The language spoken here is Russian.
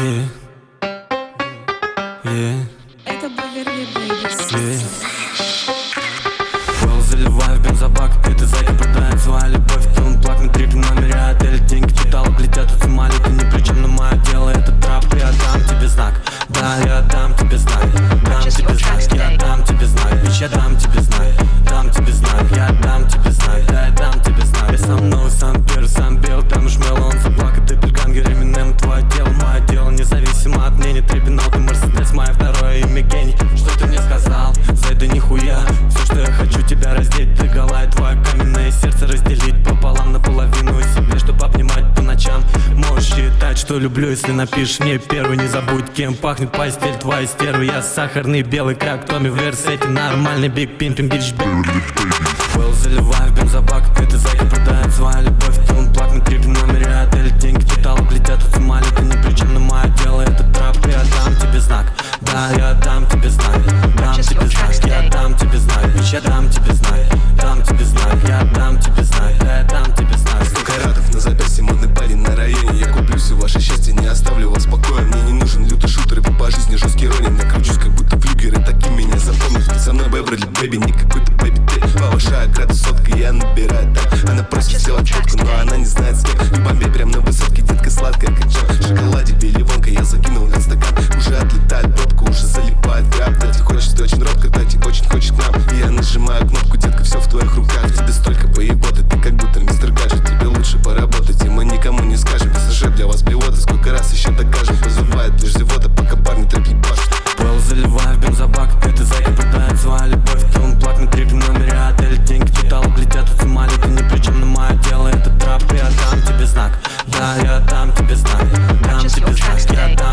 Это Беверли Бэйбис. Well, заливаю в бензобак, эта зайка продает свою любовь. Ты плак на трипе номере отеля. Деньги читал, глядят, тут сумали. Ты ни при чем, но мое дело это трап. Я дам тебе знак, да, я дам тебе знак. Дам тебе знак, я дам тебе знак. Бич, я дам тебе знак, дам тебе знак. Я дам тебе знак, да, я дам тебе знак. Я со мной сам первый, сам белый. Там уж мелон, заплакать, Эппельгангер, Эминем. Твое дело, независимо от мнений. Трибинал, ты Мерседес, мое второе имя гений. Что ты мне сказал? Зайда нихуя. Все, что я хочу, тебя раздеть догола. И твое каменное сердце разделить пополам, наполовину себе, чтобы обнимать по ночам. Можешь считать, что люблю, если напишешь мне первый. Не забудь, кем пахнет постель твоя стерва. Я сахарный белый, как Томми в Версете. Нормальный биг пимпинг, бич. Well, заливаю в бензобак, эта зайка продает свою любовь. Ты плак на трипе номере отеля. Деньги читал, глядят, тут сумали. Ты ни при чем, но мое дело это трап. Я дам тебе знак, да, я дам тебе знак. Дам тебе знак, я дам тебе знак. Бич, я дам тебе знак, дам тебе знак. Я дам тебе знак, да, я дам тебе знак. 100 каратов на запястье, модный парень на районе. Я куплю все ваше счастье, не оставлю вас в покое. Мне не нужен лютый шутер, и по жизни жесткий ронин. Накручусь, как будто флюгер, и таким меня запомнят. Ведь со мной Беверли Бэйби, не какой-то бэйби ты. Повышаю градус сотка, я набираю так. Она просит сделать фотку, но она не знает с кем. В Бомбей прям на высотке, детка сладкая, как джем. Шоколадик или вонка, я закинул в стакан. Уже отлетает пробка, уже залипает граб. Дайте хочешь, ты очень робко, дайте очень хочешь к нам. И я нажимаю кнопку, детка, все в твоих руках. Тебе столько поеботы, ты как будто мистер Гаджет. Тебе лучше поработать, и мы никому не скажем. Пассажир для вас привода, сколько раз еще докажем. Позывает лишь зевота, пока парни трэп ебашут. Well, заливаю в бензобак, эта зайка продает свою любовь. Ты плак на трипе номере отеля. Деньги читал, глядят, тут сумали. Ты ни при чем, но мое дело это трап. Я дам тебе знак, да, я дам тебе знак. Дам тебе знак, я дам